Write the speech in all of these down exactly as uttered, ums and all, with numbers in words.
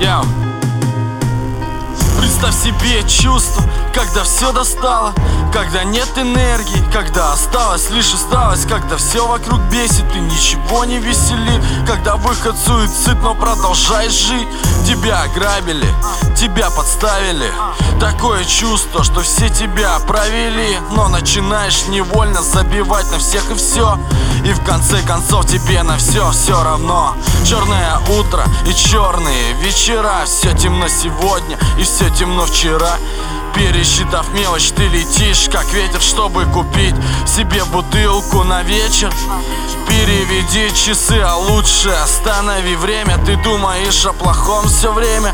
Я. Представь себе чувство, когда все достало, когда нет энергии, когда осталась лишь усталость, когда все вокруг бесит и ничего не веселит, когда выход суицид, но продолжаешь жить. Тебя ограбили, тебя подставили, такое чувство, что все тебя провели, но начинаешь невольно забивать на всех и все, и в конце концов тебе на все все равно. Черное утро и черные вечера, все темно сегодня и все темно вчера. Пересчитав мелочь, ты летишь как ветер, чтобы купить себе бутылку на вечер. Переведи часы, а лучше останови время. Ты думаешь о плохом все время.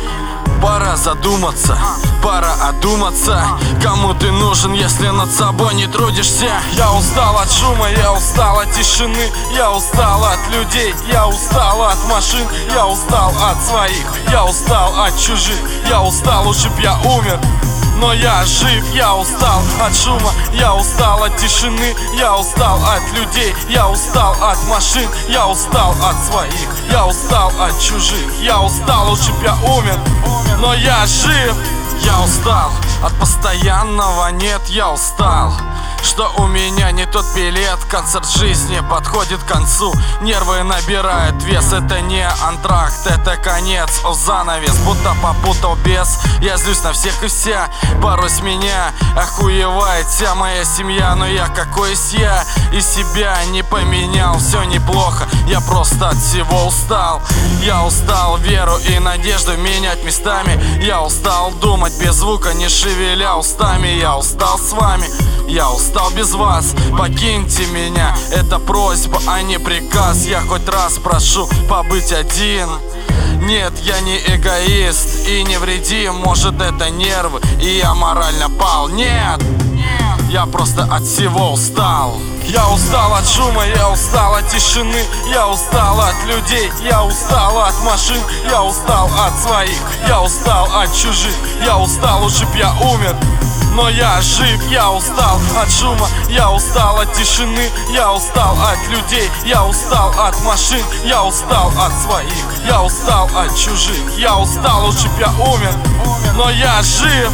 Пора задуматься, пора одуматься, кому ты нужен, если над собой не трудишься. Я устал от шума, я устал от тишины, я устал от людей, я устал от машин, я устал от своих, я устал от чужих, я устал, лучше б я умер. Но я жив, я устал от шума, я устал от тишины, я устал от людей, я устал от машин, я устал от своих, я устал от чужих, я устал, лучше б я умер. Но я жив. Я устал от постоянного нет, я устал, что у меня не тот билет. Концерт жизни подходит к концу, нервы набирают вес. Это не антракт, это конец, о занавес, будто попутал бес. Я злюсь на всех и вся, порой с меня охуевает вся моя семья. Но я какой есть я, и себя не поменял. Все неплохо, я просто от всего устал. Я устал веру и надежду менять местами. Я устал думать без звука, не шевеля устами. Я устал с вами, я устал без вас, покиньте меня. Это просьба, а не приказ. Я хоть раз прошу побыть один. Нет, я не эгоист и не вредим. Может, это нервы, и я морально пал. Нет, я просто от всего устал. Я устал от шума, я устал от тишины, я устал от людей, я устал от машин, я устал от своих, я устал от чужих, я устал, лучше б я умер. Но я жив, я устал от шума, я устал от тишины, я устал от людей, я устал от машин, я устал от своих, я устал от чужих, я устал, лучше б я умер. Но я жив.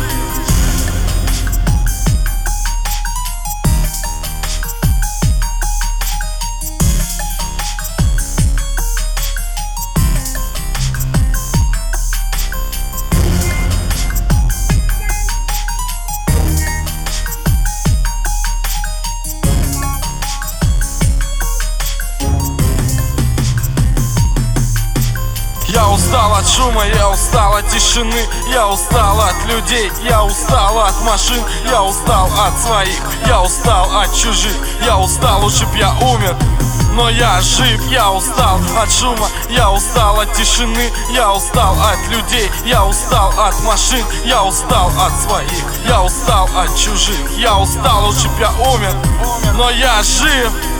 Я устал от шума, я устал от тишины, я устал от людей, я устал от машин, я устал от своих, я устал от чужих, я устал, лучше б я умер. Но я жив, я устал от шума, я устал от тишины, я устал от людей, я устал от машин, я устал от своих, я устал от чужих, я устал, лучше б я умер. Но я жив.